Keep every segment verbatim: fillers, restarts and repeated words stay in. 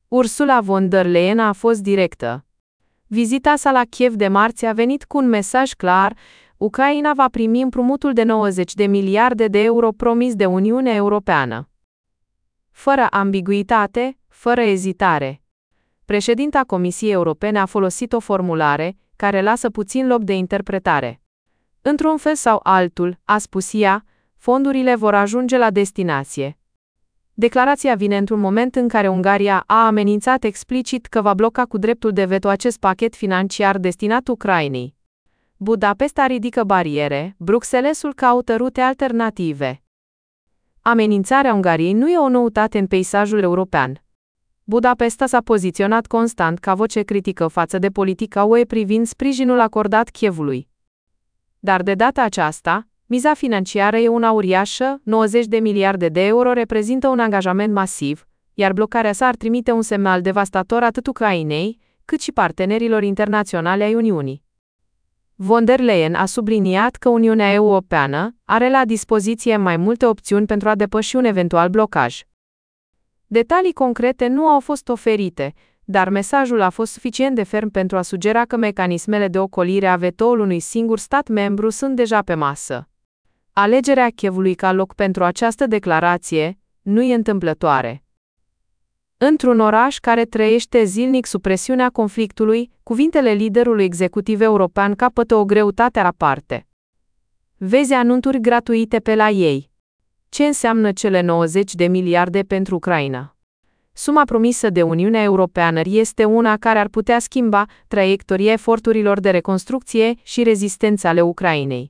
Ursula von der Leyen a fost directă. Vizita sa la Kiev de marți a venit cu un mesaj clar: Ucraina va primi împrumutul de nouăzeci de miliarde de euro promis de Uniunea Europeană. Fără ambiguitate, fără ezitare. Președinta Comisiei Europene a folosit o formulare care lasă puțin loc de interpretare. Într-un fel sau altul, a spus ea, fondurile vor ajunge la destinație. Declarația vine într-un moment în care Ungaria a amenințat explicit că va bloca cu dreptul de veto acest pachet financiar destinat Ucrainei. Budapesta ridică bariere, Bruxellesul caută rute alternative. Amenințarea Ungariei nu e o noutate în peisajul european. Budapesta s-a poziționat constant ca voce critică față de politica U E privind sprijinul acordat Kievului. Dar de data aceasta, miza financiară e una uriașă, nouăzeci de miliarde de euro reprezintă un angajament masiv, iar blocarea sa ar trimite un semnal devastator atât Ucrainei, cât și partenerilor internaționale ai Uniunii. Von der Leyen a subliniat că Uniunea Europeană are la dispoziție mai multe opțiuni pentru a depăși un eventual blocaj. Detalii concrete nu au fost oferite, dar mesajul a fost suficient de ferm pentru a sugera că mecanismele de ocolire a vetoului unui singur stat membru sunt deja pe masă. Alegerea Kievului ca loc pentru această declarație nu e întâmplătoare. Într-un oraș care trăiește zilnic sub presiunea conflictului, cuvintele liderului executiv european capătă o greutate aparte. Vezi anunțuri gratuite pe la ei. Ce înseamnă cele nouăzeci de miliarde pentru Ucraina? Suma promisă de Uniunea Europeană este una care ar putea schimba traiectoria eforturilor de reconstrucție și rezistență ale Ucrainei.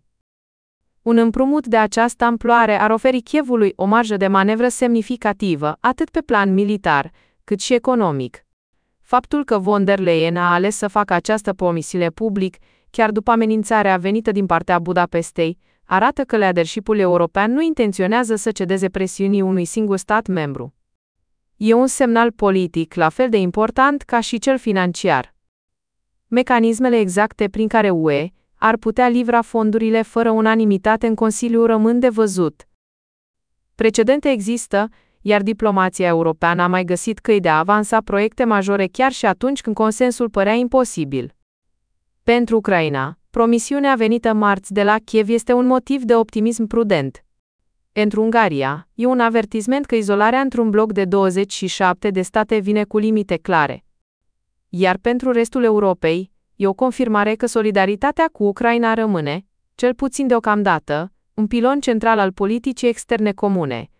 Un împrumut de această amploare ar oferi Kievului o marjă de manevră semnificativă, atât pe plan militar, cât și economic. Faptul că von der Leyen a ales să facă această promisiune public, chiar după amenințarea venită din partea Budapestei, arată că leadership-ul european nu intenționează să cedeze presiunii unui singur stat membru. E un semnal politic la fel de important ca și cel financiar. Mecanismele exacte prin care U E ar putea livra fondurile fără unanimitate în Consiliu rămân de văzut. Precedente există, iar diplomația europeană a mai găsit căi de a avansa proiecte majore chiar și atunci când consensul părea imposibil. Pentru Ucraina, promisiunea venită marți de la Kiev este un motiv de optimism prudent. Pentru Ungaria, e un avertisment că izolarea într-un bloc de douăzeci și șapte de state vine cu limite clare. Iar pentru restul Europei, e o confirmare că solidaritatea cu Ucraina rămâne, cel puțin deocamdată, un pilon central al politicii externe comune,